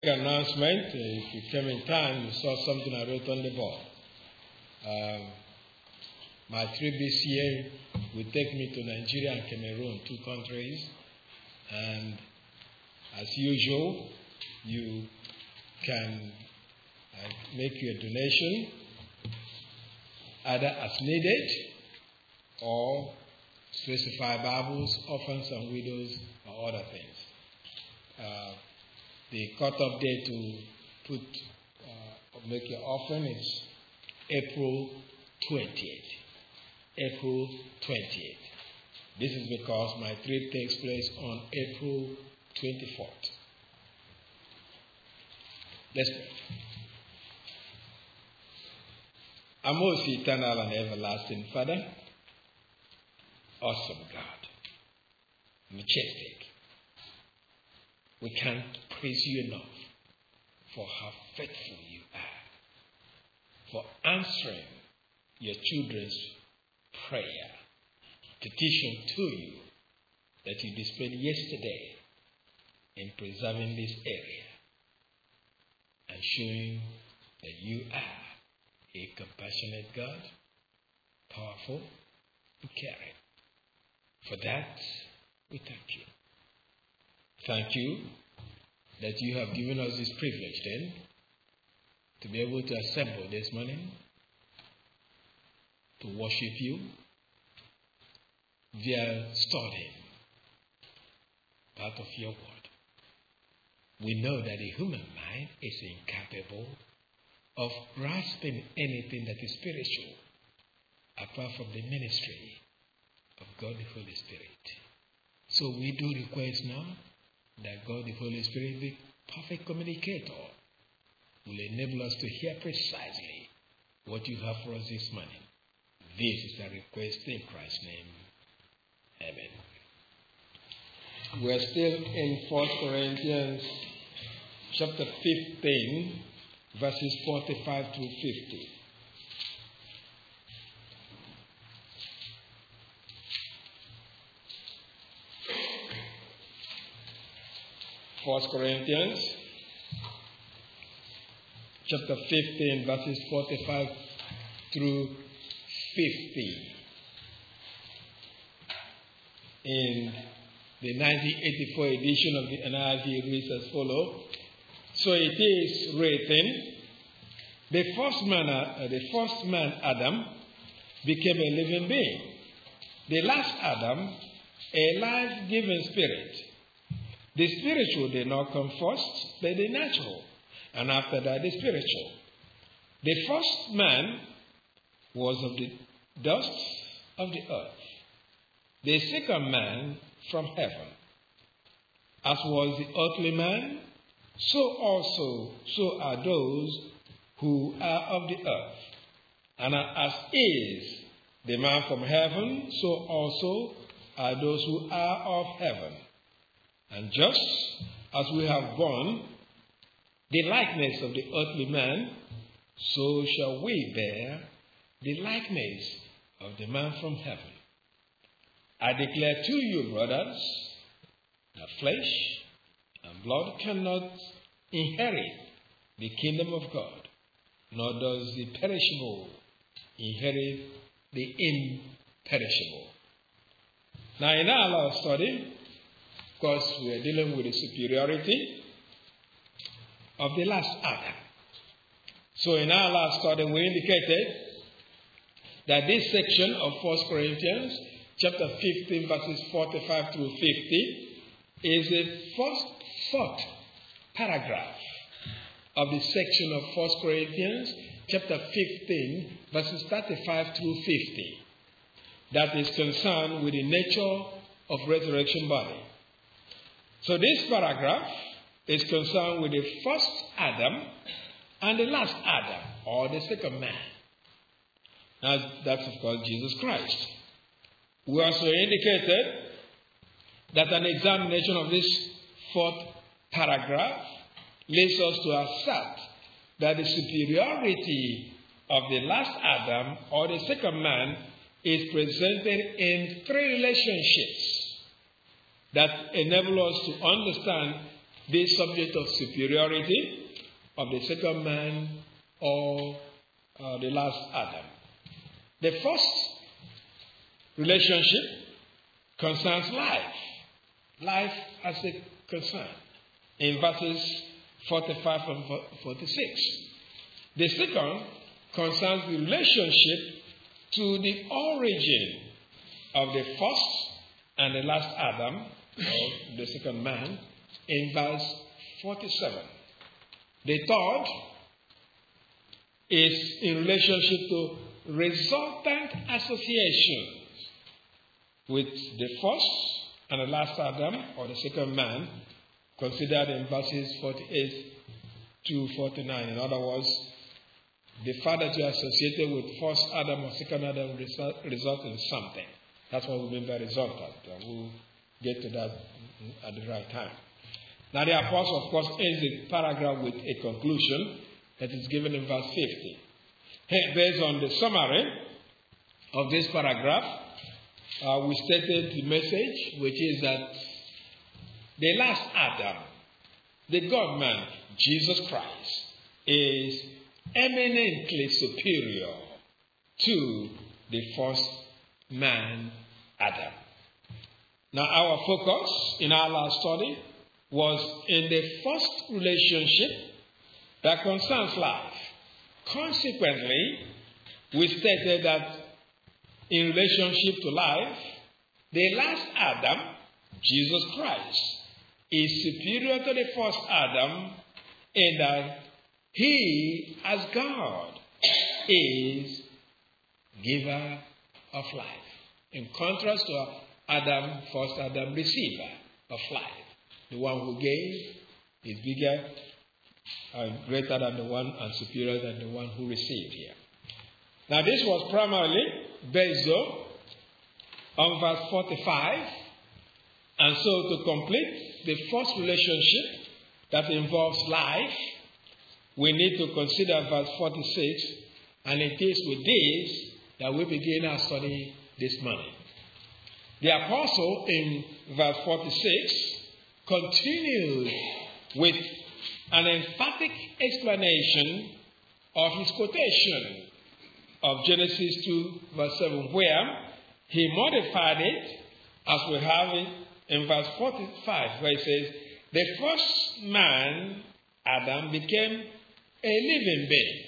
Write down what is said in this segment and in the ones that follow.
Announcement. If you came in time, you saw something I wrote on the board. My trip this year will take me to Nigeria and Cameroon, 2 countries. And as usual, you can make your donation either as needed or specify Bibles, orphans and widows, or other things. The cut-off date to make your offering is April 20th. April 20th. This is because my trip takes place on April 24th. Let's pray. Our most eternal and everlasting Father, awesome God, majestic, we can't praise you enough for how faithful you are, for answering your children's prayer, petition to you that you displayed yesterday in preserving this area and showing that you are a compassionate God, powerful and caring. For that, we thank you. Thank you that you have given us this privilege then to be able to assemble this morning to worship you via studying part of your word. We know that the human mind is incapable of grasping anything that is spiritual apart from the ministry of God the Holy Spirit. So we do request now that God the Holy Spirit, the perfect communicator, will enable us to hear precisely what you have for us this morning. This is a request in Christ's name. Amen. We're still in 1 Corinthians chapter 15, verses 45 through 50. First Corinthians chapter 15, verses 45 through 50. In the 1984 edition of the NIV, it reads as follows. So it is written, the first man Adam became a living being. The last Adam, a life-giving spirit. The spiritual did not come first, but the natural, and after that the spiritual. The first man was of the dust of the earth. The second man from heaven. As was the earthly man, so are those who are of the earth. And as is the man from heaven, so also are those who are of heaven. And just as we have borne the likeness of the earthly man, so shall we bear the likeness of the man from heaven. I declare to you, brothers, that flesh and blood cannot inherit the kingdom of God, nor does the perishable inherit the imperishable. Now, in our last study, of course, we are dealing with the superiority of the last Adam. So in our last study, we indicated that this section of 1 Corinthians, chapter 15, verses 45 through 50, is the fourth paragraph of the section of 1 Corinthians, chapter 15, verses 35 through 50, that is concerned with the nature of resurrection body. So this paragraph is concerned with the first Adam and the last Adam, or the second man. Now, that's, of course, Jesus Christ. We also indicated that an examination of this fourth paragraph leads us to assert that the superiority of the last Adam, or the second man, is presented in 3 relationships that enable us to understand this subject of superiority of the second man or the last Adam. The first relationship concerns life as a concern, in verses 45 and 46. The second concerns the relationship to the origin of the first and the last Adam, or the second man, in verse 47. The third is in relationship to resultant associations with the first and the last Adam, or the second man, considered in verses 48 to 49. In other words, the fact that you are associated with first Adam or second Adam result in something. That's what we mean by resultant. We'll get to that at the right time. Now the apostle, of course, ends the paragraph with a conclusion that is given in verse 50. Based on the summary of this paragraph, we stated the message, which is that the last Adam, the God-man, Jesus Christ, is eminently superior to the first man, Adam. Now, our focus in our last study was in the first relationship that concerns life. Consequently, we stated that in relationship to life, the last Adam, Jesus Christ, is superior to the first Adam in that he, as God, is giver of life. In contrast to Adam, first Adam, receiver of life. The one who gave is bigger and greater than the one and superior than the one who received here. Now this was primarily based on verse 45. And so to complete the first relationship that involves life, we need to consider verse 46. And it is with this that we begin our study this morning. The apostle in verse 46 continued with an emphatic explanation of his quotation of Genesis 2 verse 7, where he modified it as we have it in verse 45, where it says, the first man, Adam, became a living being.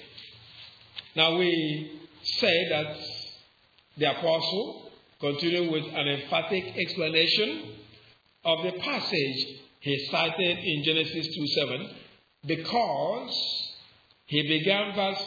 Now we say that the apostle continued with an emphatic explanation of the passage he cited in Genesis 2:7 because he began verse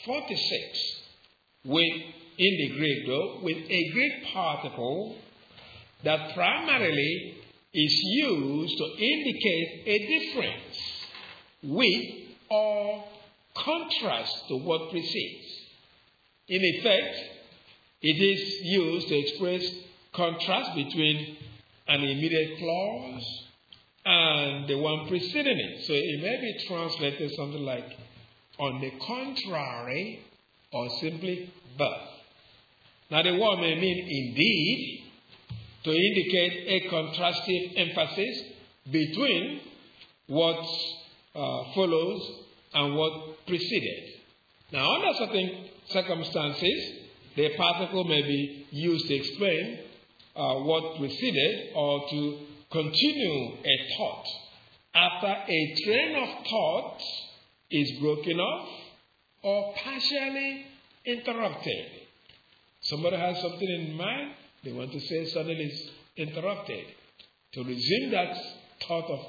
46 with, in the Greek though, with a Greek particle that primarily is used to indicate a difference with or contrast to what precedes. In effect, it is used to express contrast between an immediate clause and the one preceding it. So it may be translated something like, on the contrary, or simply but. Now the word may mean indeed to indicate a contrastive emphasis between what follows and what preceded. Now under certain circumstances, the particle may be used to explain what preceded or to continue a thought after a train of thought is broken off or partially interrupted. Somebody has something in mind, they want to say something is interrupted. To resume that thought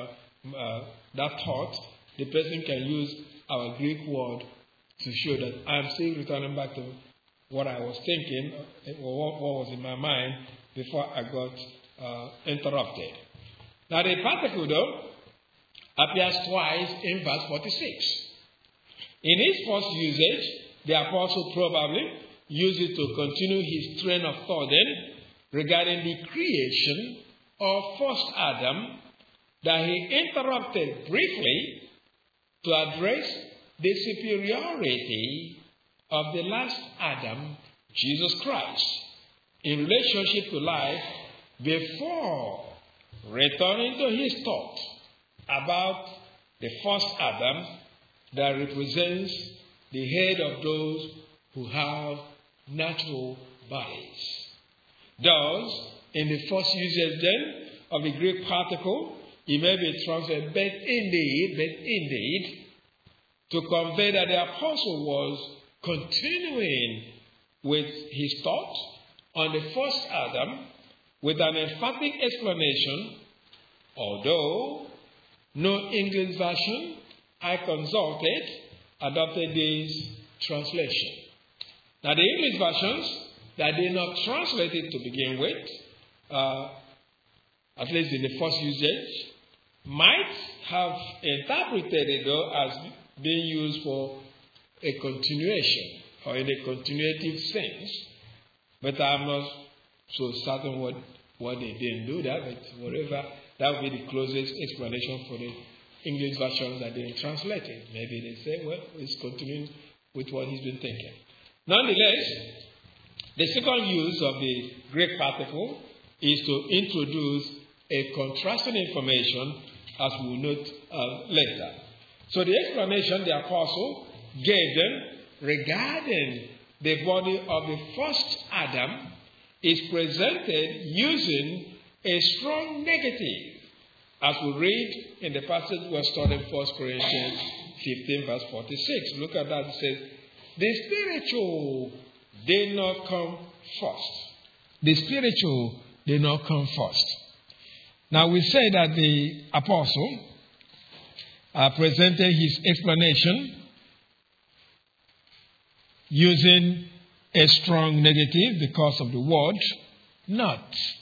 the person can use our Greek word to show that I'm still returning back to what I was thinking, or what was in my mind before I got interrupted. Now the particle, though, appears twice in verse 46. In his first usage, the apostle probably used it to continue his train of thought then regarding the creation of first Adam that he interrupted briefly to address the superiority of the last Adam, Jesus Christ, in relationship to life before returning to his thought about the first Adam that represents the head of those who have natural bodies. Thus, in the first usage then of the Greek particle, it may be translated but indeed, to convey that the apostle was continuing with his thought on the first Adam with an emphatic explanation, although no English version I consulted adopted this translation. Now, the English versions that did not translate it to begin with, at least in the first usage, might have interpreted it though as being used for a continuation or in a continuative sense, but I'm not so certain what they didn't do that, but whatever, that would be the closest explanation for the English version that didn't translate it. Maybe they say, well, it's continuing with what he's been thinking. Nonetheless, the second use of the Greek particle is to introduce a contrasting information, as we will note later. So the explanation the apostle gave them regarding the body of the first Adam is presented using a strong negative, as we read in the passage we're studying, 1 Corinthians 15, verse 46. Look at that. It says, the spiritual did not come first. The spiritual did not come first. Now we say that the apostle presented his explanation using a strong negative because of the word not.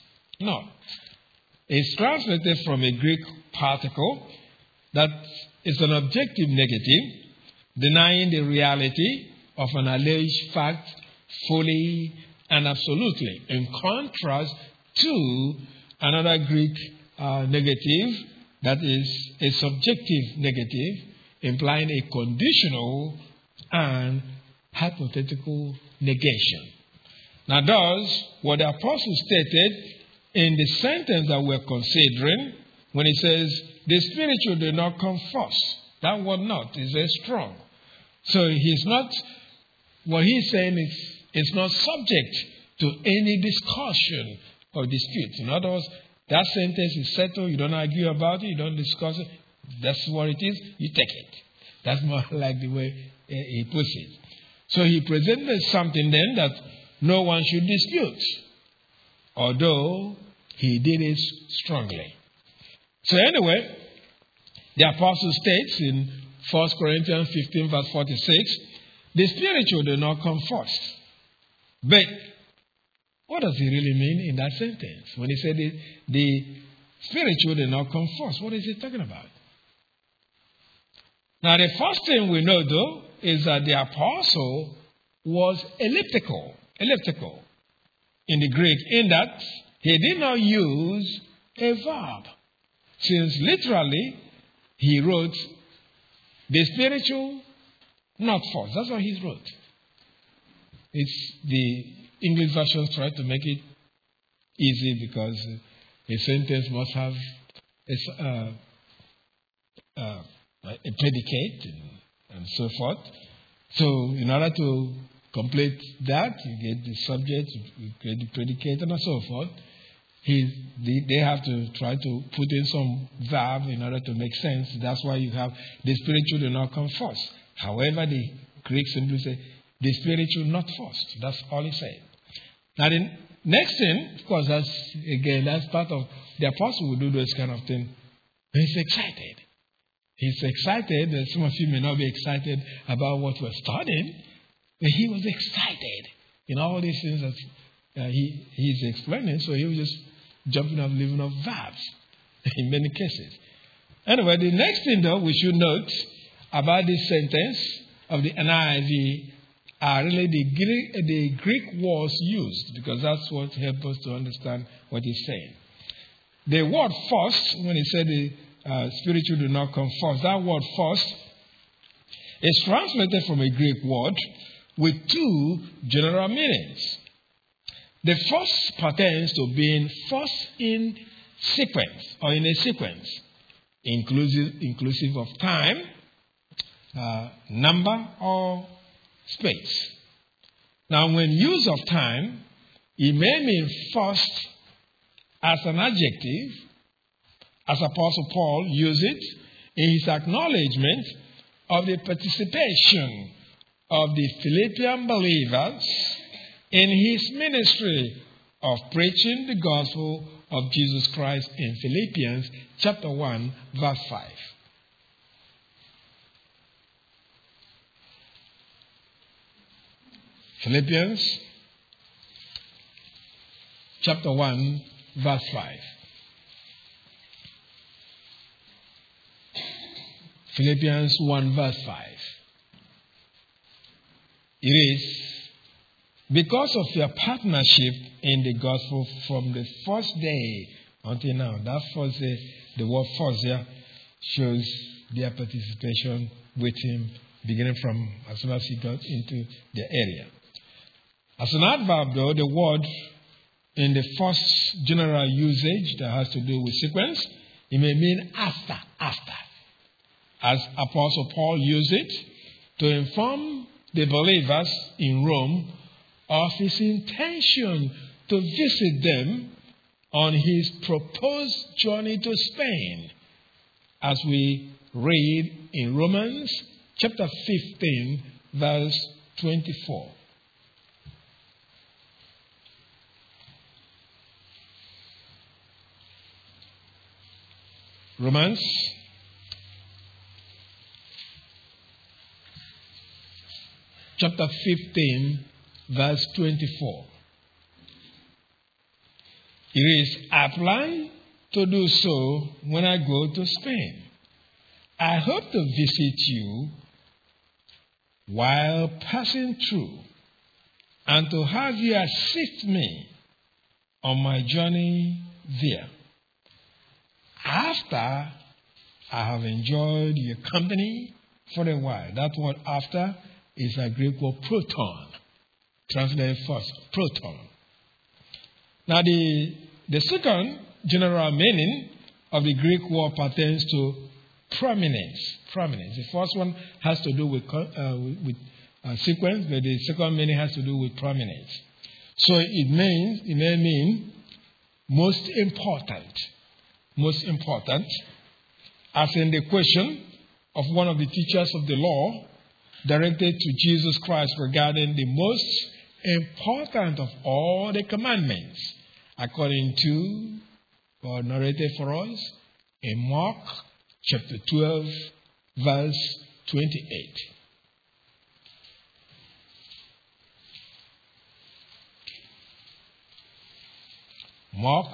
It's translated from a Greek particle that is an objective negative, denying the reality of an alleged fact fully and absolutely, in contrast to another Greek negative that is a subjective negative, implying a conditional and hypothetical negation. Now, thus, what the apostle stated in the sentence that we're considering, when he says, the spiritual did not come first, that word not is very strong. So he's not, what he's saying is, it's not subject to any discussion or dispute. In other words, that sentence is settled, you don't argue about it, you don't discuss it. That's what it is, you take it. That's more like the way he puts it. So he presented something then that no one should dispute, although he did it strongly. So anyway, the apostle states in 1 Corinthians 15, verse 46, the spiritual did not come first. But what does he really mean in that sentence? When he said the spiritual did not come first, what is he talking about? Now, the first thing we know, though, is that the apostle was elliptical in the Greek, in that he did not use a verb, since literally he wrote the spiritual not first. That's what he wrote. It's the English versions try to make it easy because a sentence must have a predicate and so forth. So in order to complete that, you get the subject, you get the predicate, and so forth. They have to try to put in some verb in order to make sense. That's why you have the spiritual do not come first. However, the Greek simply say the spiritual not first. That's all he said. Now the next thing, of course, that's part of the apostle will do those kind of things. He's excited. He's excited. Some of you may not be excited about what we're studying, but he was excited in all these things that he's explaining. So he was just jumping up, leaving off verbs in many cases. Anyway, the next thing, though, we should note about this sentence of the NIV are really the Greek words used, because that's what helps us to understand what he's saying. The word first, when he said the spiritual do not come first, that word first is translated from a Greek word with two general meanings. The first pertains to being first in sequence or in a sequence. inclusive of time, number, or space. Now, when use of time, it may mean first as an adjective, as Apostle Paul used it in his acknowledgement of the participation of the Philippian believers in his ministry of preaching the gospel of Jesus Christ in Philippians chapter 1, verse 5. Philippians chapter 1, verse 5. Philippians 1, verse 5. It is because of your partnership in the gospel from the first day until now. That first day, the word first there shows their participation with him, beginning from as soon as he got into the area. As an adverb, though, the word in the first general usage that has to do with sequence, it may mean after. As Apostle Paul used it to inform the believers in Rome of his intention to visit them on his proposed journey to Spain, as we read in Romans chapter 15, verse 24. Romans chapter 15, verse 24. It is, I plan to do so when I go to Spain. I hope to visit you while passing through and to have you assist me on my journey there. After I have enjoyed your company for a while. That word after is a Greek word proton. Translated first, proton. Now the second general meaning of the Greek word pertains to prominence. The first one has to do with sequence, but the second meaning has to do with prominence. So it may mean most important, as in the question of one of the teachers of the law directed to Jesus Christ regarding the most important of all the commandments, according to, or narrated for us, in Mark chapter 12, verse 28. Mark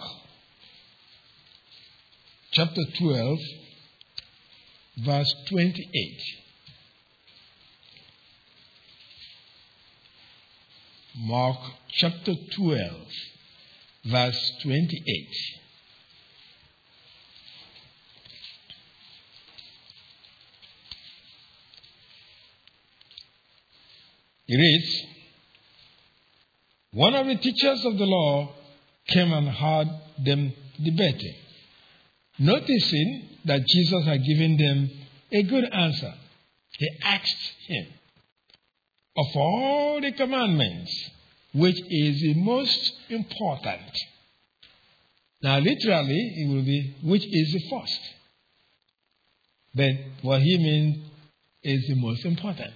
chapter 12, verse 28. Mark chapter 12, verse 28. It reads, one of the teachers of the law came and heard them debating. Noticing that Jesus had given them a good answer, he asked him, of all the commandments, which is the most important? Now, literally, it will be, which is the first? But what he means is the most important.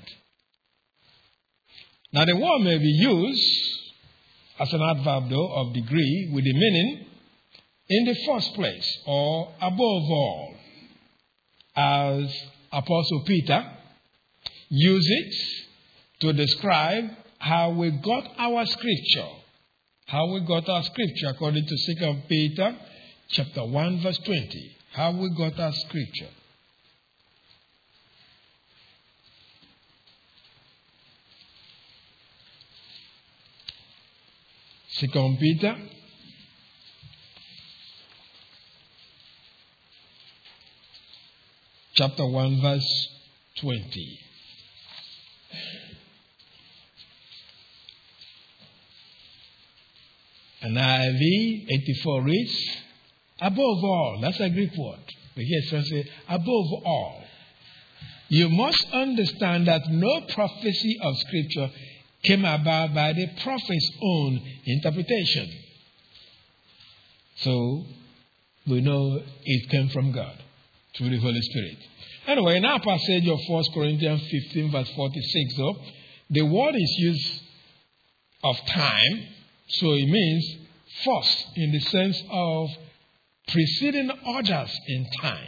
Now, the word may be used as an adverb, though, of degree, with the meaning in the first place, or above all, as Apostle Peter used it to describe how we got our scripture. How we got our scripture, according to 2 Peter chapter 1, verse 20. How we got our scripture. Second Peter chapter 1, verse 20. And NIV 84 reads, above all, that's a Greek word. But here it says, above all, you must understand that no prophecy of Scripture came about by the prophet's own interpretation. So, we know it came from God through the Holy Spirit. Anyway, in our passage of 1 Corinthians 15, verse 46, though, the word is used of time, so it means first in the sense of preceding others in time.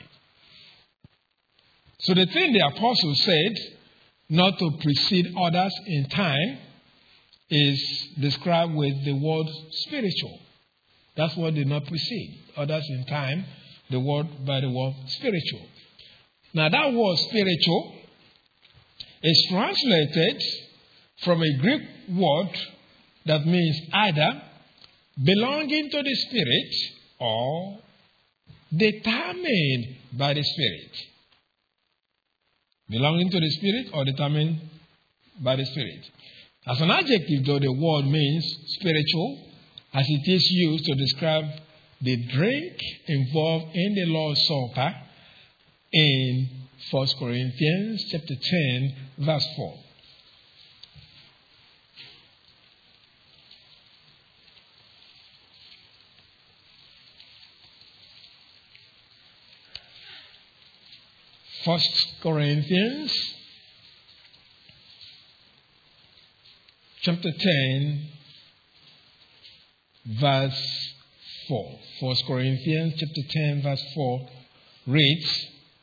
So the thing the apostle said, not to precede others in time, is described with the word spiritual. That's what did not precede others in time, the word by the word spiritual. Now that word spiritual is translated from a Greek word that means either belonging to the Spirit or determined by the Spirit. Belonging to the Spirit or determined by the Spirit. As an adjective, though, the word means spiritual, as it is used to describe the drink involved in the Lord's Supper in 1 Corinthians chapter 10, verse 4. First Corinthians chapter 10, verse 4. 1 Corinthians chapter 10, verse 4 reads,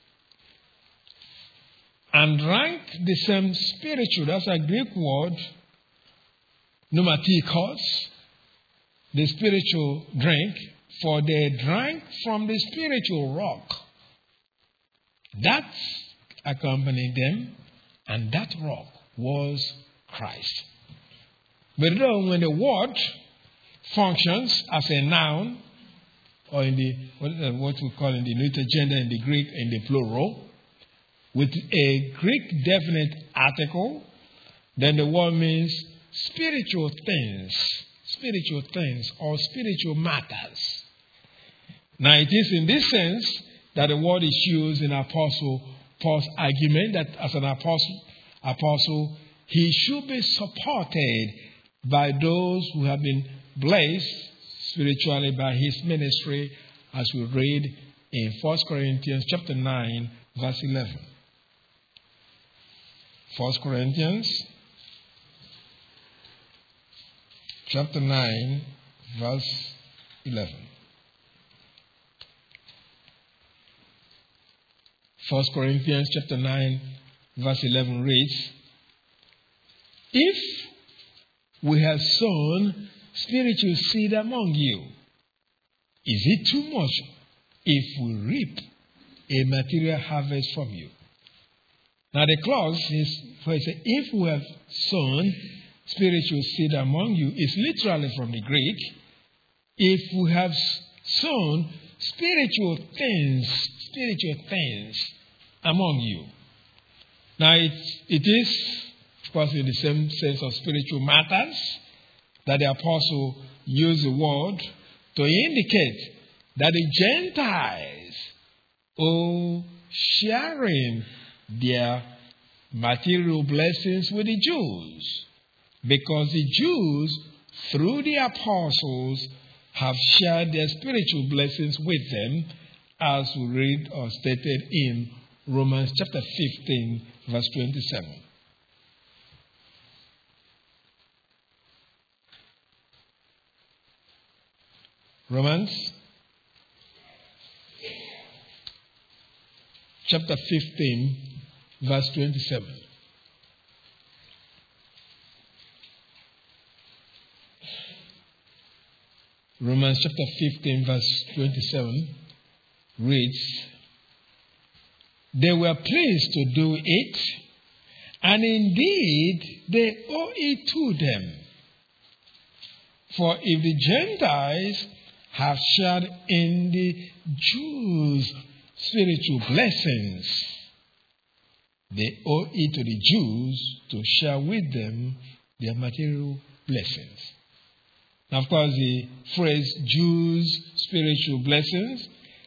and drank the same spiritual, that's a Greek word, pneumatikos, the spiritual drink, for they drank from the spiritual rock that accompanied them, and that rock was Christ. But when the word functions as a noun, or in the what we call in the neuter gender in the Greek in the plural, with a Greek definite article, then the word means spiritual things or spiritual matters. Now it is in this sense that the word is used in Apostle Paul's argument that as an apostle, he should be supported by those who have been blessed spiritually by his ministry, as we read in 1 Corinthians chapter 9, verse 11. 1 Corinthians chapter 9, verse 11. 1 Corinthians chapter 9, verse 11 reads, if we have sown spiritual seed among you, is it too much if we reap a material harvest from you? Now the clause is where it says, if we have sown spiritual seed among you, is literally from the Greek. If we have sown spiritual things among you. Now it is, of course, in the same sense of spiritual matters that the apostle used the word to indicate that the Gentiles are sharing their material blessings with the Jews, because the Jews, through the apostles, have shared their spiritual blessings with them, as we read or stated in Romans chapter 15, verse 27. Romans chapter 15, verse 27. Romans chapter 15, verse 27 reads, they were pleased to do it, and indeed they owe it to them. For if the Gentiles have shared in the Jews' spiritual blessings, they owe it to the Jews to share with them their material blessings. Now, of course, the phrase Jews' spiritual blessings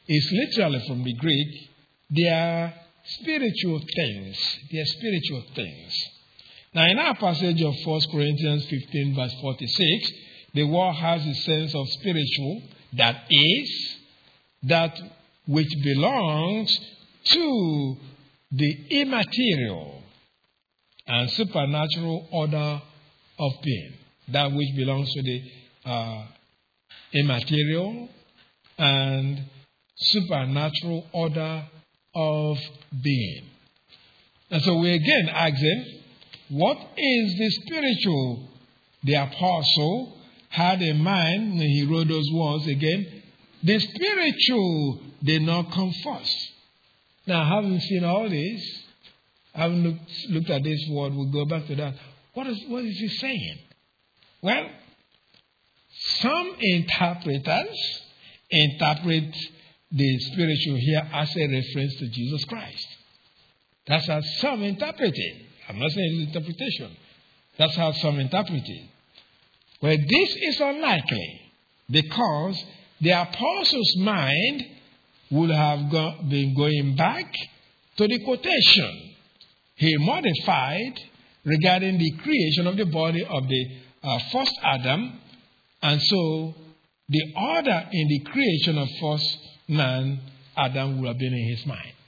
is literally from the Greek. They are spiritual things. They are spiritual things. Now, in our passage of 1 Corinthians 15, verse 46, the word has a sense of spiritual, that is, that which belongs to the immaterial and supernatural order of being. That which belongs to the immaterial and supernatural order of being. And so we again ask them, what is the spiritual the apostle had in mind when he wrote those words again? The spiritual did not come first. Now, having seen all this, having looked at this word, we'll go back to that. What is he saying? Well, some interpreters interpret the spiritual here as a reference to Jesus Christ. That's how some interpret it. I'm not saying it's interpretation. That's how some interpret it. Well, this is unlikely because the apostle's mind would have been going back to the quotation he modified regarding the creation of the body of the first Adam. And so the order in the creation of first man, Adam, would have been in his mind.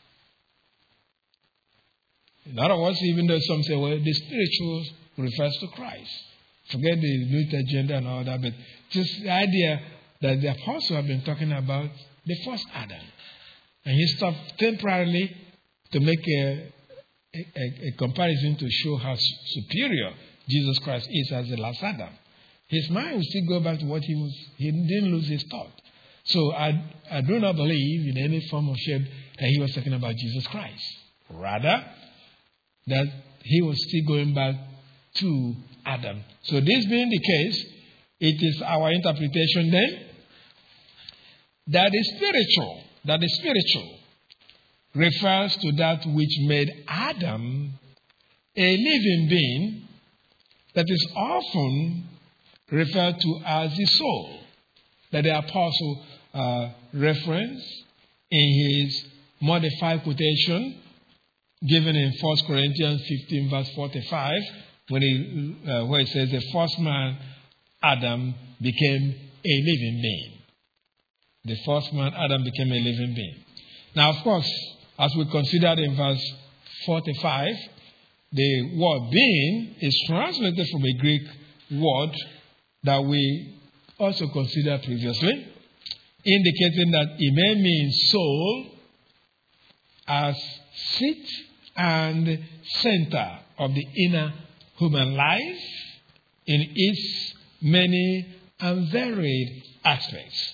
In other words, even though some say, well, the spiritual refers to Christ. Forget the Luther agenda and all that, but just the idea that the apostle have been talking about the first Adam. And he stopped temporarily to make a comparison to show how superior Jesus Christ is as the last Adam. His mind will still go back to what he was. He didn't lose his thought. So I do not believe in any form of shape that he was talking about Jesus Christ. Rather, that he was still going back to Adam. So this being the case, it is our interpretation then that the spiritual refers to that which made Adam a living being that is often referred to as the soul, that the apostle referenced in his modified quotation given in 1 Corinthians 15, verse 45, where it says the first man, Adam, became a living being. The first man, Adam, became a living being. Now, of course, as we considered in verse 45, the word being is translated from a Greek word that we also considered previously, indicating that it may mean soul as seat and center of the inner human life in its many and varied aspects,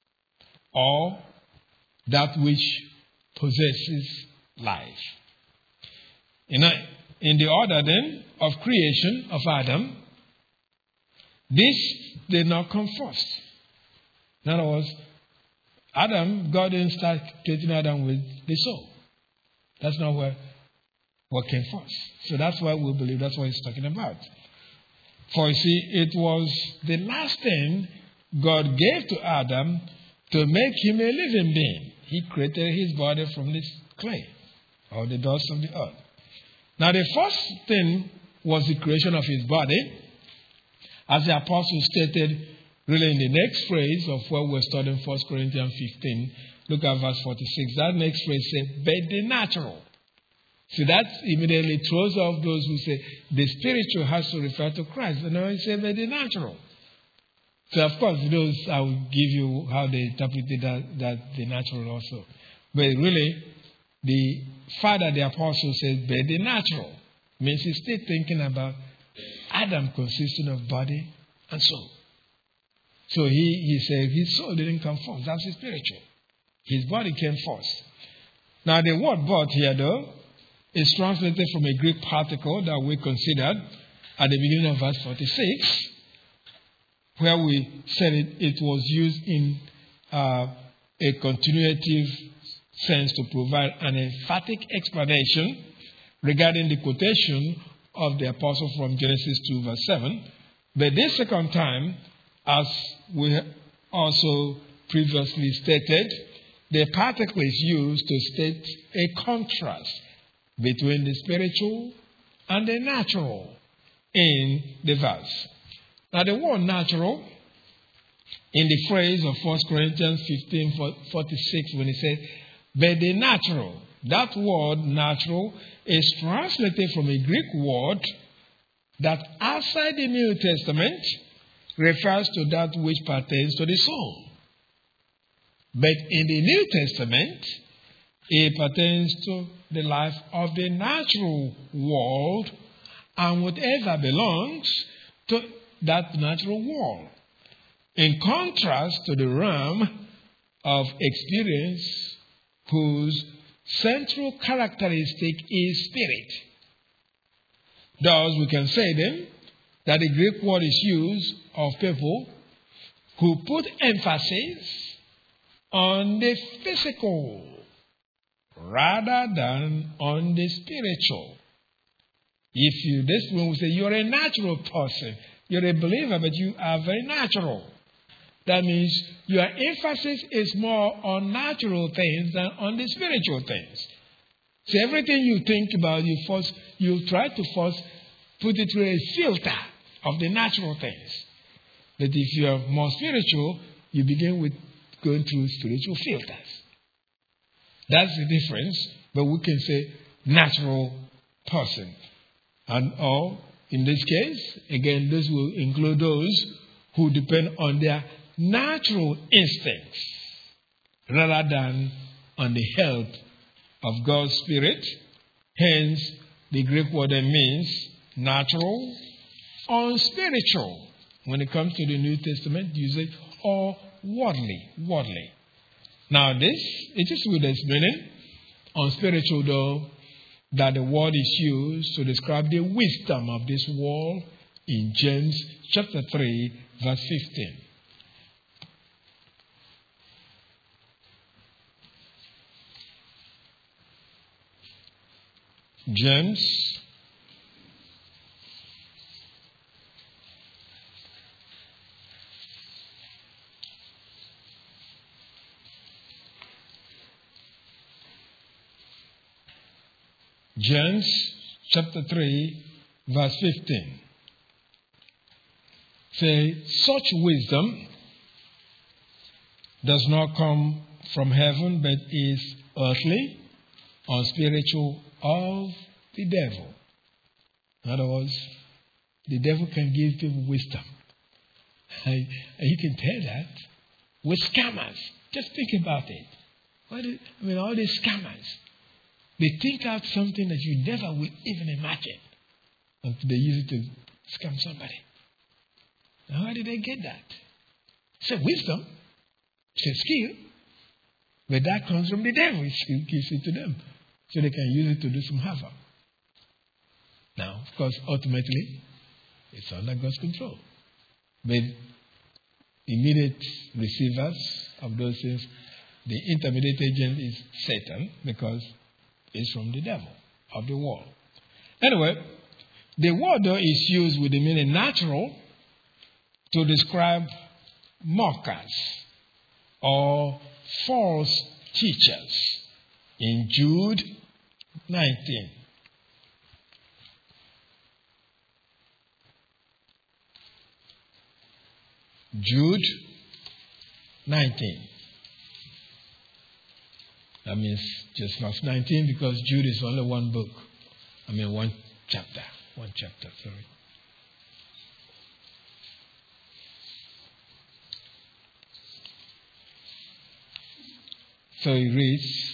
or that which possesses life. In the order then of creation of Adam, this did not come first. In other words, God didn't start creating Adam with the soul. That's not what came first. So that's why we believe that's what he's talking about. For you see, it was the last thing God gave to Adam to make him a living being. He created his body from this clay, or the dust of the earth. Now, the first thing was the creation of his body, as the apostle stated really in the next phrase of what we're studying, 1 Corinthians 15. Look at verse 46. That next phrase says, but the natural. So that immediately throws off those who say the spiritual has to refer to Christ. And now he said, but the natural. So, of course, those I will give you how they interpreted that the natural also. But really, the father, the apostle, says, but the natural. Means he's still thinking about Adam consisting of body and soul. So he said his soul didn't come first. That's his spiritual. His body came first. Now, the word but here, though, is translated from a Greek particle that we considered at the beginning of verse 46, where we said it was used in a continuative sense to provide an emphatic explanation regarding the quotation of the apostle from Genesis 2, verse 7. But this second time, as we also previously stated, the particle is used to state a contrast between the spiritual and the natural in the verse. Now, the word natural in the phrase of 1 Corinthians 15:46, when it says, but the natural, that word natural is translated from a Greek word that outside the New Testament refers to that which pertains to the soul. But in the New Testament, it pertains to the life of the natural world and whatever belongs to that natural world. In contrast to the realm of experience whose central characteristic is spirit. Thus, we can say then that the Greek word is used of people who put emphasis on the physical rather than on the spiritual. This one will say you're a natural person, you're a believer, but you are very natural. That means your emphasis is more on natural things than on the spiritual things. So everything you think about, you try to first put it through a filter of the natural things. But if you are more spiritual, you begin with going through spiritual filters. That's the difference, but we can say natural person. And in this case, again, this will include those who depend on their natural instincts rather than on the help of God's Spirit. Hence, the Greek word means natural or spiritual. When it comes to the New Testament, you say, or worldly. Now it is with this meaning, on spiritual though, that the word is used to describe the wisdom of this world in James chapter 3, verse 15. James chapter 3, verse 15. Say, such wisdom does not come from heaven, but is earthly, unspiritual, of the devil. In other words, the devil can give people wisdom. And you can tell that with scammers. Just think about it. All these scammers, they think out something that you never will even imagine until they use it to scam somebody. Now, how did they get that? It's a wisdom. It's a skill. But that comes from the devil. He gives it to them so they can use it to do some havoc. Now, of course, ultimately, it's under God's control. But immediate receivers of those things, the intermediate agent is Satan, because it's from the devil of the world. Anyway, the word though is used with the meaning natural to describe mockers or false teachers in Jude 19. Jude 19. That means just verse 19 because Jude is only one book. One chapter. So he reads,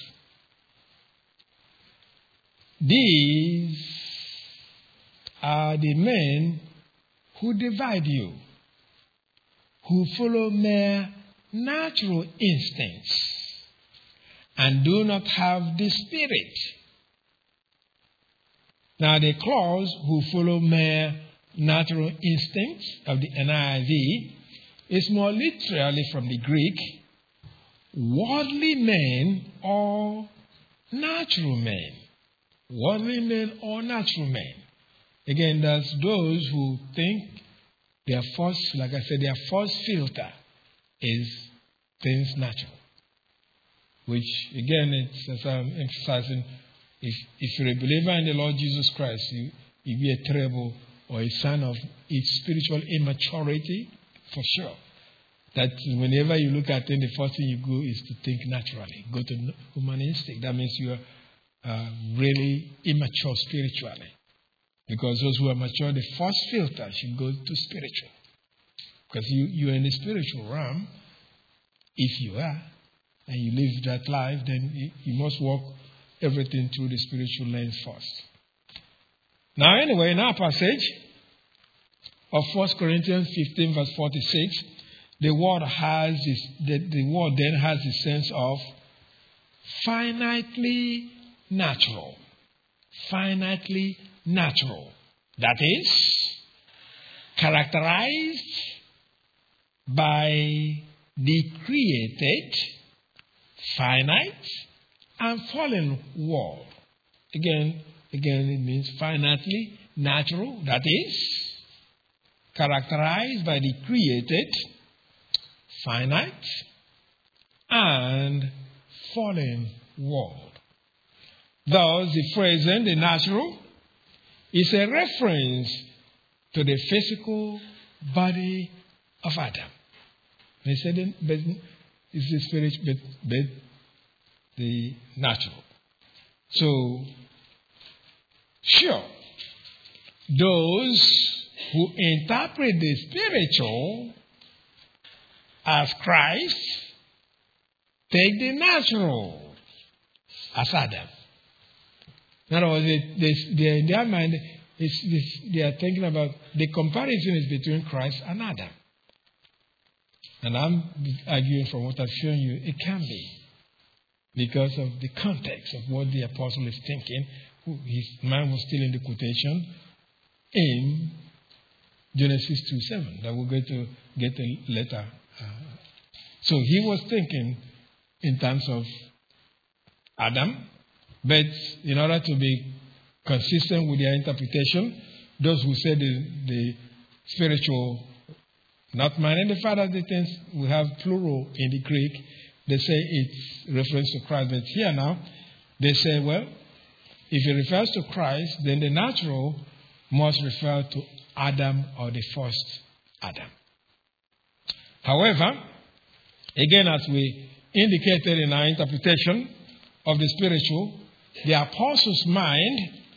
these are the men who divide you, who follow mere natural instincts and do not have the Spirit. Now the clause who follow mere natural instincts of the NIV is more literally from the Greek, worldly men or natural men. Worldly men or natural men. Again, that's those who think their first filter is things natural. which, again, it's, as I'm emphasizing, if you're a believer in the Lord Jesus Christ, you be a terrible or a sign of spiritual immaturity, for sure. That whenever you look at it, the first thing you go is to think naturally, go to human instinct. That means you are really immature spiritually. Because those who are mature, the first filter should go to spiritual. Because you're in the spiritual realm. If you are, and you live that life, then you must walk everything through the spiritual lens first. Now, anyway, in our passage of 1 Corinthians 15, verse 46, the word then has the sense of finitely natural. Finitely natural. That is, characterized by the created, finite, and fallen world. Again, it means finitely natural. That is, characterized by the created, finite, and fallen world. Thus, the phrase in the natural is a reference to the physical body of Adam. They said, but it's the spirit, but the natural. So, sure, those who interpret the spiritual as Christ take the natural as Adam. In other words, in their mind, they are thinking about the comparison is between Christ and Adam. And I'm arguing from what I've shown you, it can be. Because of the context of what the apostle is thinking. His mind was still in the quotation in Genesis 2:7 that we're going to get later. So he was thinking in terms of Adam, but in order to be consistent with their interpretation, those who say the spiritual, not man and the Father, the things we have plural in the Greek, they say it's reference to Christ. But here now, they say, well, if it refers to Christ, then the natural must refer to Adam or the first Adam. However, again, as we indicated in our interpretation of the spiritual, the apostle's mind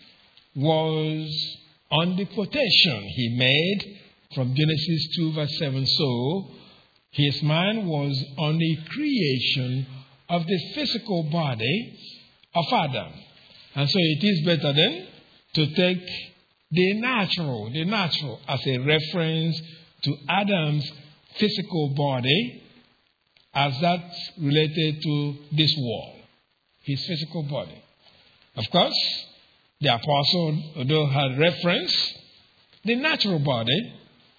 was on the quotation he made from Genesis 2, verse 7. So, his mind was on the creation of the physical body of Adam. And so it is better then to take the natural as a reference to Adam's physical body as that's related to this world, his physical body. Of course, the apostle, although had referenced the natural body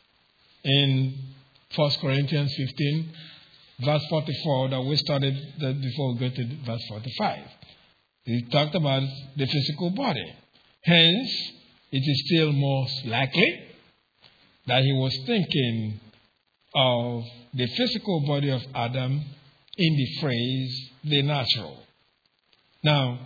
in 1 Corinthians 15, verse 44, that we studied that before we go to verse 45. He talked about the physical body. Hence, it is still most likely that he was thinking of the physical body of Adam in the phrase, the natural. Now,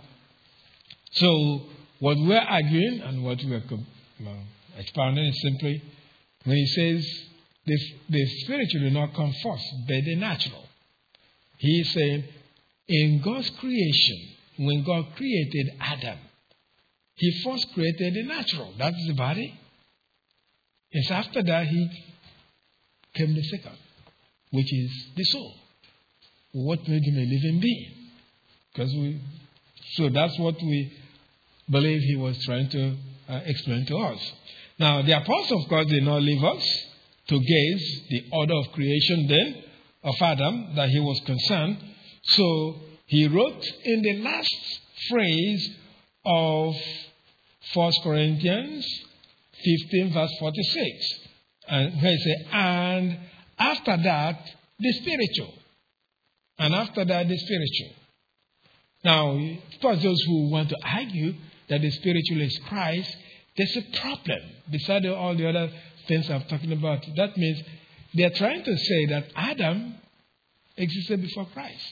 so what we're arguing and what we're expounding is simply when he says the spiritual will not come first, but the natural. He is saying in God's creation, when God created Adam, he first created the natural. That's the body. It's after that he came the second, which is the soul. What made him a living being? So that's what we believe he was trying to explain to us. Now, the apostle, of course, did not leave us to gaze the order of creation then of Adam that he was concerned. So he wrote in the last phrase of 1 Corinthians 15, verse 46. And he said, and after that, the spiritual. And after that, the spiritual. Now, of course, those who want to argue that the spiritual is Christ, there's a problem. Besides all the other things I'm talking about, that means they're trying to say that Adam existed before Christ.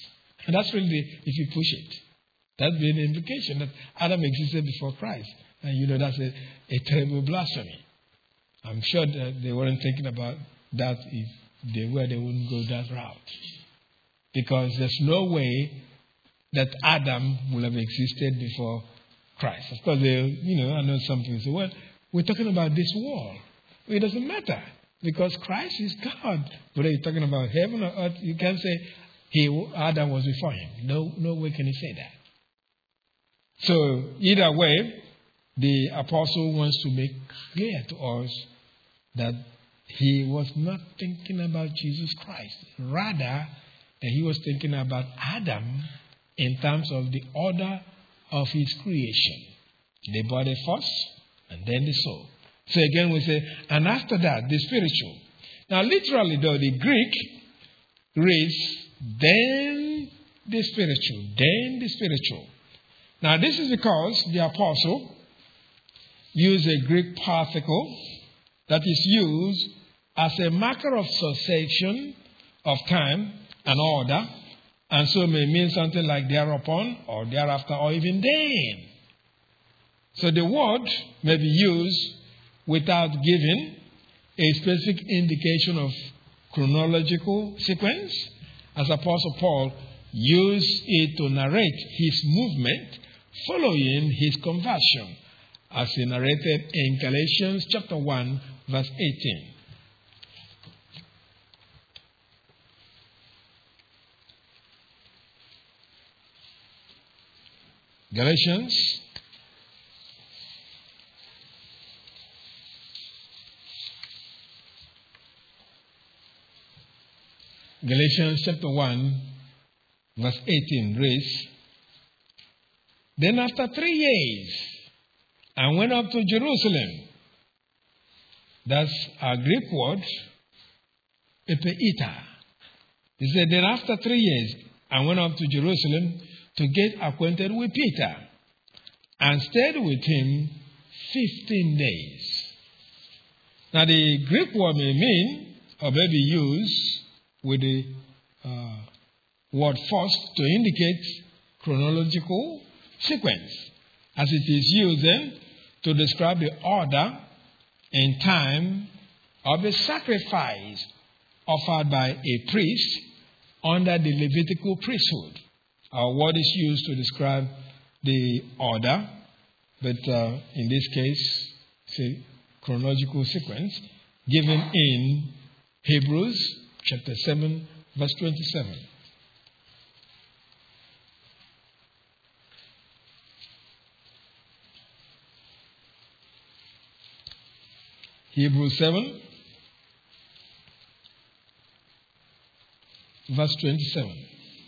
And that's really, if you push it, that's been the implication that Adam existed before Christ. And that's a terrible blasphemy. I'm sure that they weren't thinking about that. If they were, they wouldn't go that route. Because there's no way that Adam will have existed before Christ. Of course, I know some people say, well, we're talking about this world. Well, it doesn't matter. Because Christ is God. Whether you're talking about heaven or earth, you can't say Adam was before him. No way can you say that. So, either way, the apostle wants to make clear to us that he was not thinking about Jesus Christ. Rather, that he was thinking about Adam in terms of the order of his creation. The body first, and then the soul. So again we say, and after that, the spiritual. Now literally though, the Greek reads, then the spiritual, then the spiritual. Now this is because the apostle used a Greek particle that is used as a marker of succession of time and order, and so may mean something like thereupon or thereafter or even then. So the word may be used without giving a specific indication of chronological sequence, as Apostle Paul used it to narrate his movement following his conversion, as he narrated in Galatians chapter 1, verse 18. Galatians chapter 1, verse 18 reads, then after 3 years, I went up to Jerusalem. That's our Greek word, epeita. He said, then after 3 years, I went up to Jerusalem to get acquainted with Peter and stayed with him 15 days. Now the Greek word may mean, or may be used with the word first to indicate chronological sequence, as it is used then to describe the order and time of the sacrifice offered by a priest under the Levitical priesthood. Our word is used to describe the order, but in this case, say chronological sequence, given in Hebrews chapter 7, verse 27. Hebrews 7, verse 27.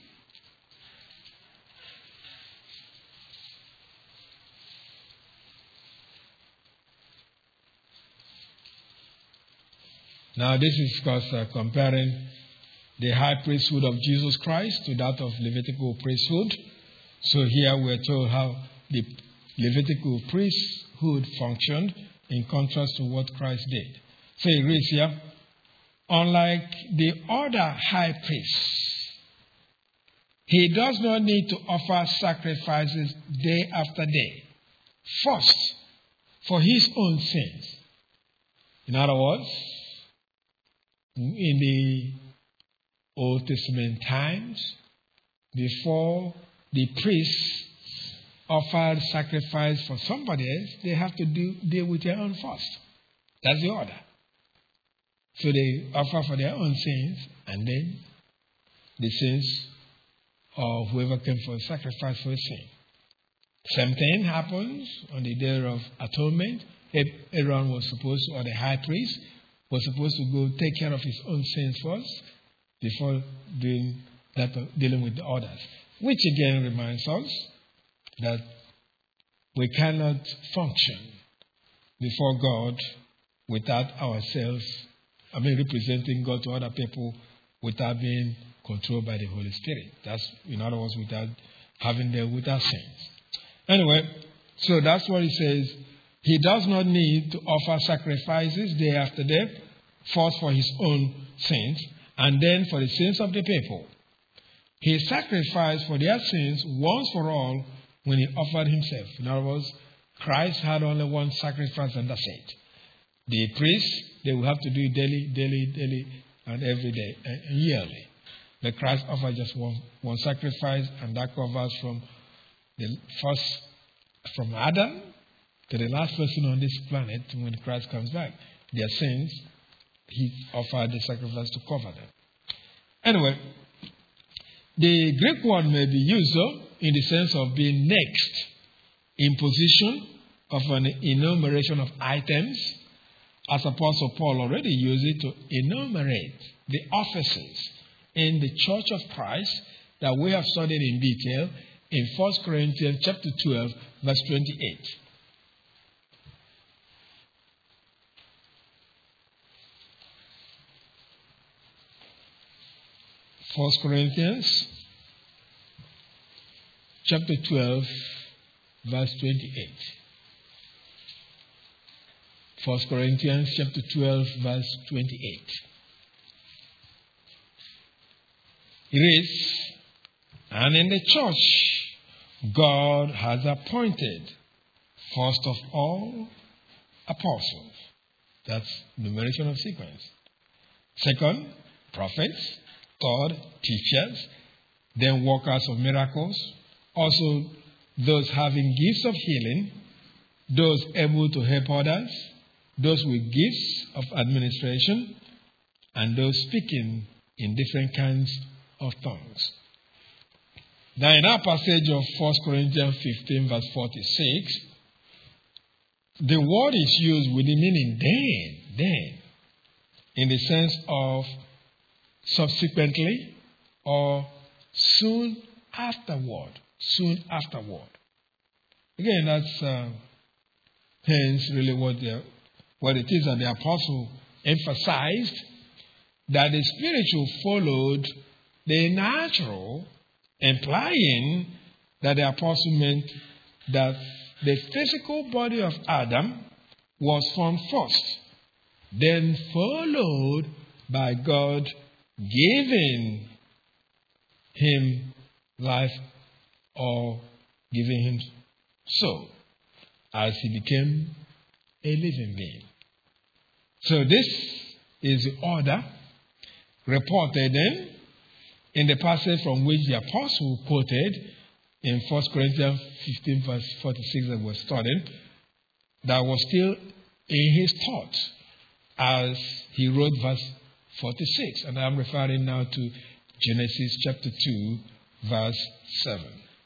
Now this is because comparing the high priesthood of Jesus Christ to that of Levitical priesthood. So here we're told how the Levitical priesthood functioned in contrast to what Christ did. So it reads here, unlike the other high priests, he does not need to offer sacrifices day after day, first for his own sins. In other words, in the Old Testament times, before the priests offered sacrifice for somebody else, they have to deal with their own first. That's the order. So they offer for their own sins, and then the sins of whoever came for a sacrifice for a sin. Same thing happens on the Day of Atonement. Aaron was supposed to, or the high priest, was supposed to go take care of his own sins first before dealing with the others. Which again reminds us that we cannot function before God without ourselves, representing God to other people without being controlled by the Holy Spirit. That's, in other words, without having dealt with our sins. Anyway, so that's what he says. He does not need to offer sacrifices day after day, first for his own sins, and then for the sins of the people. He sacrificed for their sins once for all when he offered himself. In other words, Christ had only one sacrifice and that's it. The priests, they will have to do it daily, and every day, and yearly. But Christ offered just one sacrifice, and that covers from Adam to the last person on this planet when Christ comes back. Their sins, he offered the sacrifice to cover them. Anyway, the Greek word may be used in the sense of being next in position of an enumeration of items, as Apostle Paul already used it to enumerate the offices in the Church of Christ that we have studied in detail in 1 Corinthians chapter 12, verse 28. 1 Corinthians chapter 12, verse 28. 1 Corinthians chapter 12, verse 28. It is, and in the church, God has appointed, first of all, apostles. That's numeration of sequence. Second, prophets. Third, teachers. Then workers of miracles. Also, those having gifts of healing. Those able to help others. Those with gifts of administration. And those speaking in different kinds of tongues. Now, in our passage of 1 Corinthians 15, verse 46, the word is used with the meaning then, in the sense of subsequently or soon afterward. Again, that's hence really what it is that the apostle emphasized, that the spiritual followed the natural, implying that the apostle meant that the physical body of Adam was formed first, then followed by God giving him life or giving him soul as he became a living being. So this is the order reported in the passage from which the apostle quoted in 1 Corinthians 15, verse 46 that we're studying, that was still in his thoughts as he wrote verse 46. And I'm referring now to Genesis chapter 2, verse 7.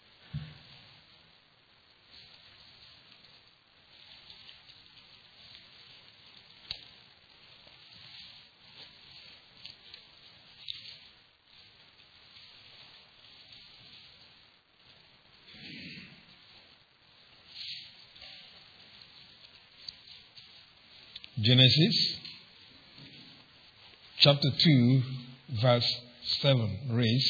Genesis chapter 2, verse 7 reads,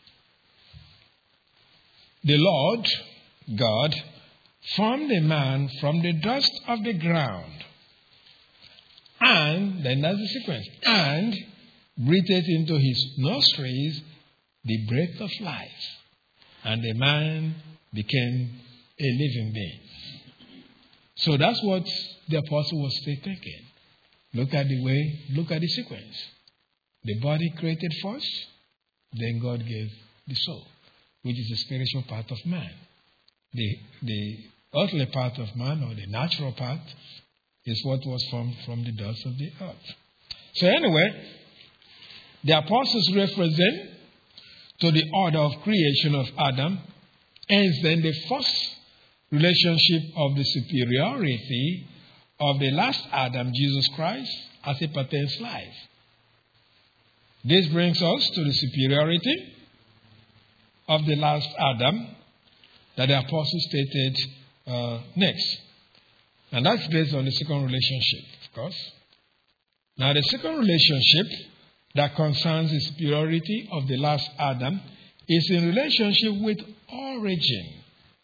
"The Lord God formed a man from the dust of the ground, and," then that's the sequence, "and breathed into his nostrils the breath of life, and the man became a living being." So that's what the apostle was still thinking. Look at the sequence. The body created first, then God gave the soul, which is the spiritual part of man. The earthly part of man, or the natural part, is what was formed from the dust of the earth. So anyway, the apostles represent to the order of creation of Adam, and then the first relationship of the superiority of the last Adam, Jesus Christ, as it pertains life. This brings us to the superiority of the last Adam that the apostle stated next. And that's based on the second relationship, of course. Now, the second relationship that concerns the superiority of the last Adam is in relationship with origin.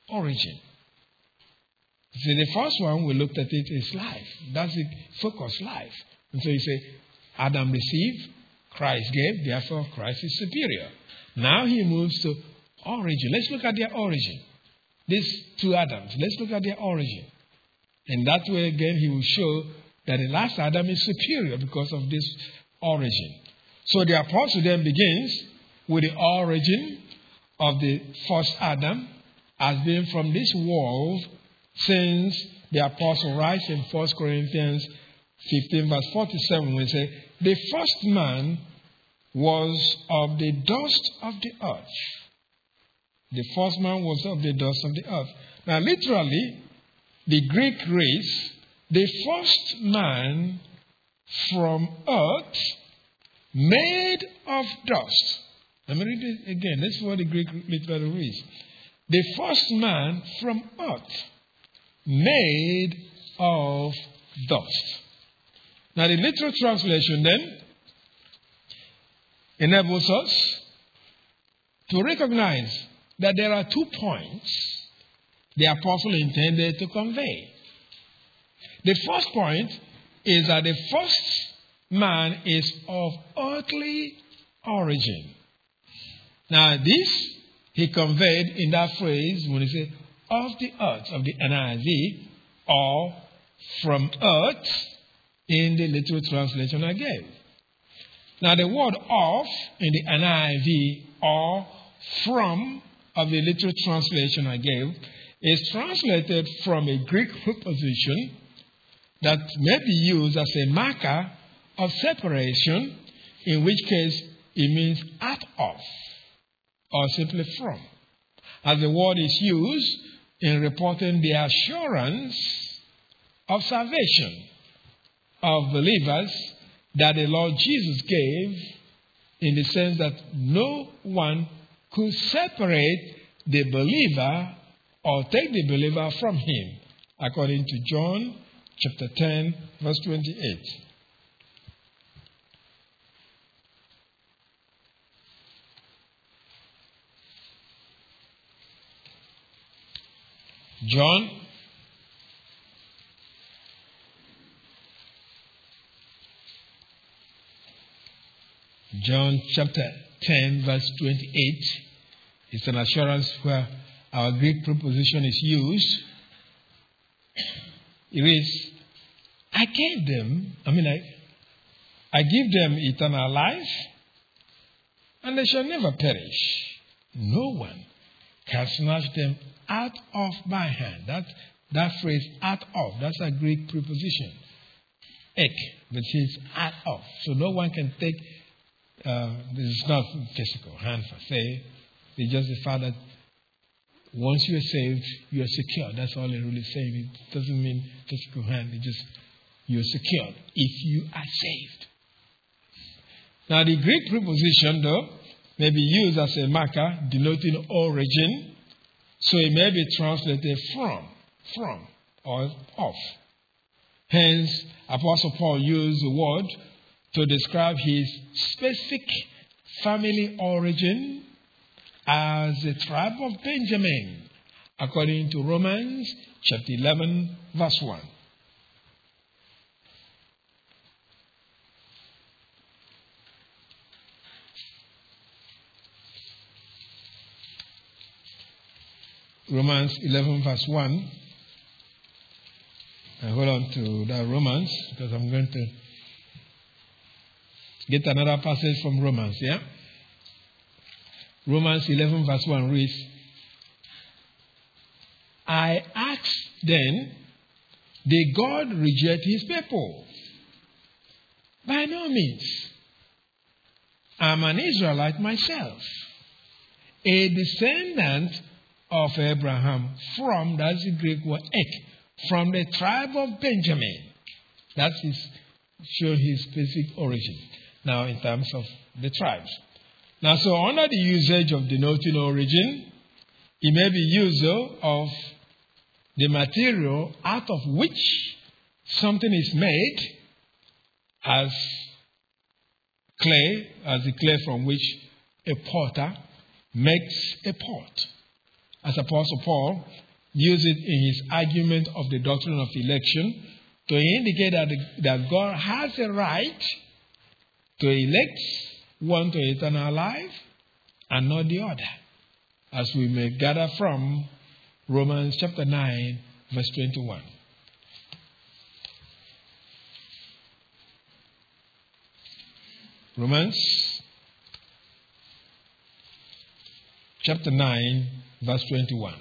See, the first one we looked at it is life. That's the focus, life. And so you say, Adam received, Christ gave, therefore Christ is superior. Now he moves to origin. Let's look at their origin. These two Adams, let's look at their origin. And that way again he will show that the last Adam is superior because of this origin. So the apostle then begins with the origin of the first Adam as being from this world, since the apostle writes in 1 Corinthians 15 verse 47 when he says, the first man was of the dust of the earth. The first man was of the dust of the earth. Now literally, the Greek race, the first man from earth made of dust. Let me read it again. This is what the Greek literally reads. The first man from earth made of dust. Now the literal translation then enables us to recognize that there are 2 points the apostle intended to convey. The first point is that the first man is of earthly origin. Now this he conveyed in that phrase when he said of the earth, of the NIV, or from earth in the literal translation I gave. Now the word of in the NIV or from of the literal translation I gave is translated from a Greek preposition that may be used as a marker of separation, in which case it means out of or simply from, as the word is used in reporting the assurance of salvation of believers that the Lord Jesus gave, in the sense that no one could separate the believer or take the believer from him, according to John chapter 10, verse 28. John chapter 10, verse 28 is an assurance where our Greek preposition is used. It is, I give them eternal life, and they shall never perish. No one can snatch them out of my hand. That phrase, out of, that's a Greek preposition. Ek, which is out of. So no one can take, this is not physical, hand for say. It's just the fact that once you are saved, you are secure. That's all it really saying. It doesn't mean physical hand. It's just you are secured if you are saved. Now the Greek preposition, though, may be used as a marker denoting origin. So it may be translated from, or of. Hence, Apostle Paul used the word to describe his specific family origin as the tribe of Benjamin, according to Romans chapter 11, verse 1. Romans 11, verse 1. I hold on to that Romans because I'm going to get another passage from Romans, yeah? Romans 11, verse 1 reads, I ask then, did God reject his people? By no means. I'm an Israelite myself, a descendant of Abraham from, that's the Greek word ek, from the tribe of Benjamin. That's showing his specific origin. Now in terms of the tribes. Now so under the usage of denoting origin, it may be used of the material out of which something is made, as clay, as the clay from which a potter makes a pot. As Apostle Paul used it in his argument of the doctrine of election to indicate that God has a right to elect one to eternal life and not the other, as we may gather from Romans chapter 9, verse 21. Romans chapter 9, verse 21.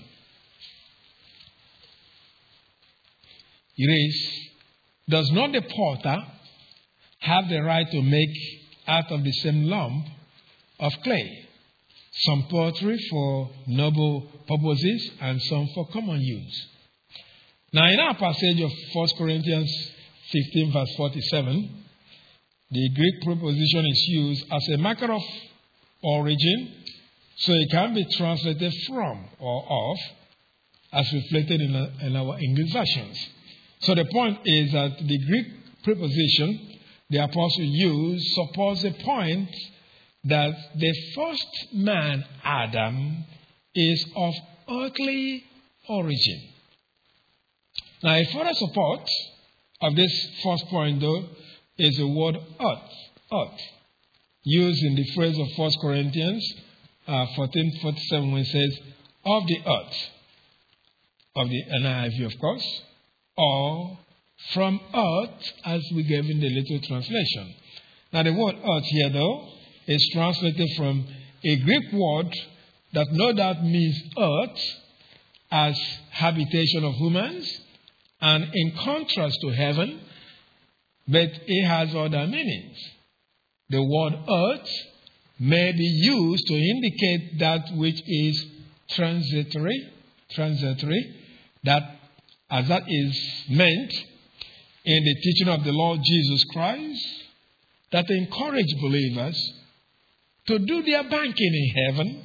It reads, does not the potter have the right to make out of the same lump of clay some pottery for noble purposes and some for common use? Now, in our passage of 1 Corinthians 15, verse 47, the Greek preposition is used as a marker of origin, so it can be translated from or of, as reflected in our English versions. So the point is that the Greek preposition the apostle used supports the point that the first man, Adam, is of earthly origin. Now, a further support of this first point, though, is the word earth, used in the phrase of 1 Corinthians 14:47 when it says, of the earth, of the NIV, of course, or from earth, as we gave in the little translation. Now, the word earth here, though, is translated from a Greek word that no doubt means earth as habitation of humans, and in contrast to heaven, but it has other meanings. The word earth may be used to indicate that which is transitory, that as that is meant in the teaching of the Lord Jesus Christ, that encourage believers to do their banking in heaven.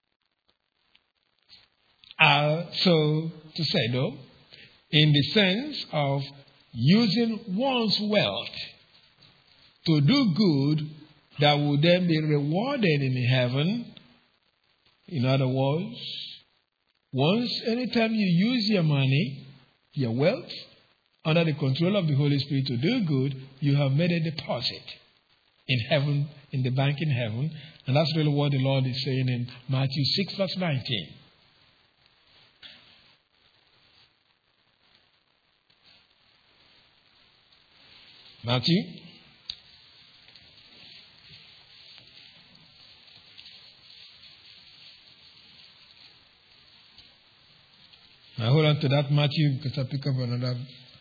So to say, though, in the sense of using one's wealth to do good that will then be rewarded in heaven. In other words, anytime you use your money, your wealth, under the control of the Holy Spirit to do good, you have made a deposit in heaven, in the bank in heaven. And that's really what the Lord is saying in Matthew 6, verse 19. Matthew. Now hold on to that Matthew because I pick up another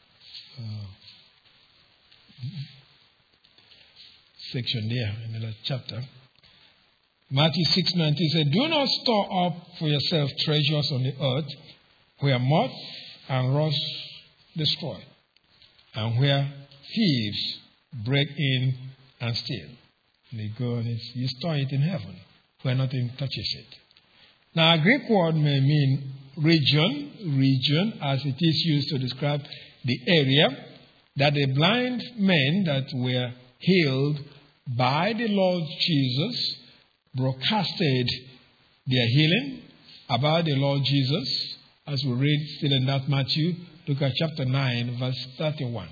section there in another chapter. Matthew 6:19 said, do not store up for yourself treasures on the earth where moth and rust destroy, and where thieves break in and steal. And they go and you store it in heaven where nothing touches it. Now, a Greek word may mean region, as it is used to describe the area that the blind men that were healed by the Lord Jesus broadcasted their healing about the Lord Jesus, as we read still in that Matthew, look at chapter 9, verse 31.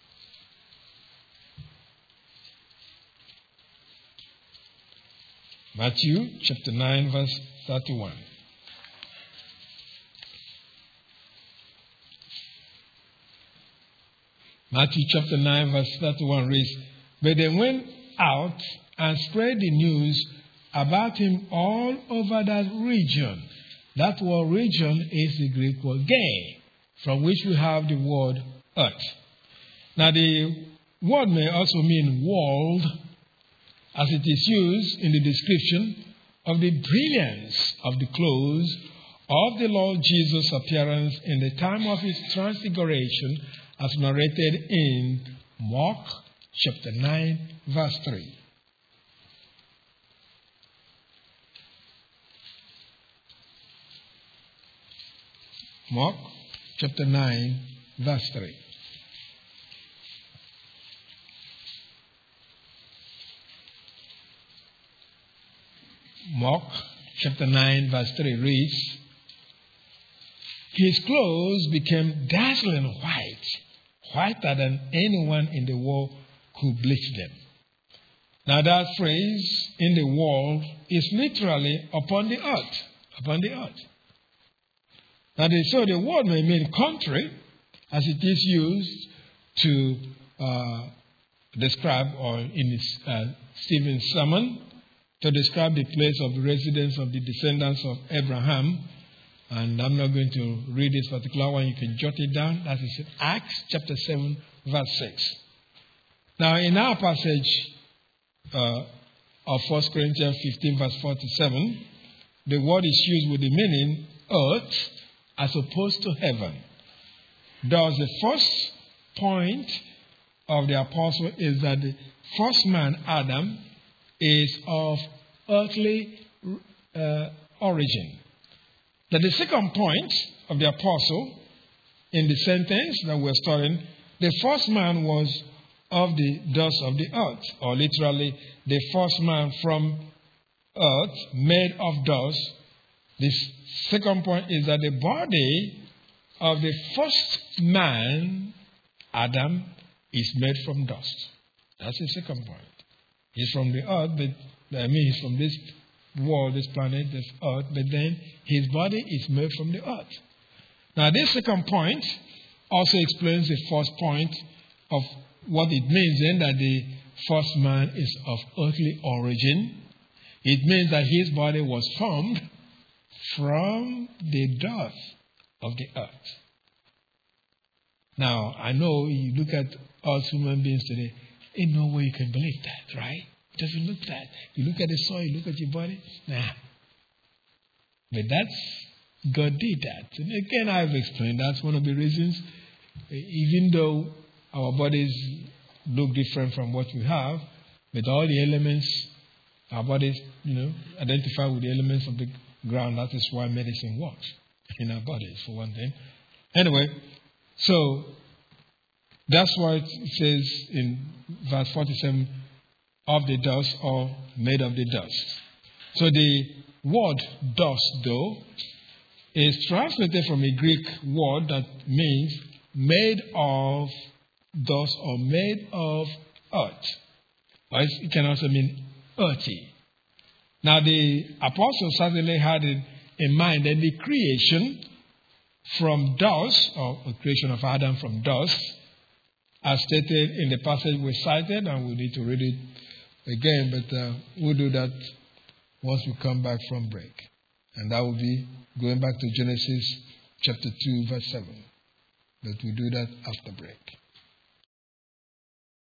Matthew chapter 9, verse 31. Matthew chapter 9, verse 31 reads, but they went out and spread the news about him all over that region. That word region is the Greek word gay, from which we have the word earth. Now, the word may also mean world, as it is used in the description of the brilliance of the close of the Lord Jesus' appearance in the time of his transfiguration, as narrated in Mark chapter 9, verse 3. Mark chapter 9, verse 3. Mark chapter 9, verse 3 reads, his clothes became dazzling white, whiter than anyone in the world could bleach them. Now that phrase, in the world, is literally upon the earth. Upon the earth. Now, so the word may mean country, as it is used to describe, or in Stephen's sermon, to describe the place of the residence of the descendants of Abraham. And I'm not going to read this particular one. You can jot it down. That is in Acts chapter 7, verse 6. Now, in our passage of 1 Corinthians 15, verse 47, the word is used with the meaning earth as opposed to heaven. Thus, the first point of the apostle is that the first man, Adam, is of earthly origin. That the second point of the apostle in the sentence that we're studying, the first man was of the dust of the earth, or literally, the first man from earth, made of dust. The second point is that the body of the first man, Adam, is made from dust. That's the second point. He's from the earth, he's from this world, this planet, this earth, but then his body is made from the earth. Now, this second point also explains the first point of what it means then that the first man is of earthly origin. It means that his body was formed from the dust of the earth. Now, I know you look at us human beings today, ain't no way you can believe that, right? It doesn't look that. You look at the soil, you look at your body, nah. But God did that. And again, I've explained that's one of the reasons, even though our bodies look different from what we have, but all the elements, our bodies, identify with the elements of the ground. That is why medicine works in our bodies, for one thing. Anyway, so that's why it says in verse 47, of the dust or made of the dust. So the word dust, though, is translated from a Greek word that means made of dust or made of earth. Or it can also mean earthy. Now, the apostle certainly had in mind that the creation from dust, or the creation of Adam from dust, as stated in the passage we cited, and we need to read it again, but we'll do that once we come back from break. And that will be going back to Genesis chapter 2, verse 7. But we'll do that after break.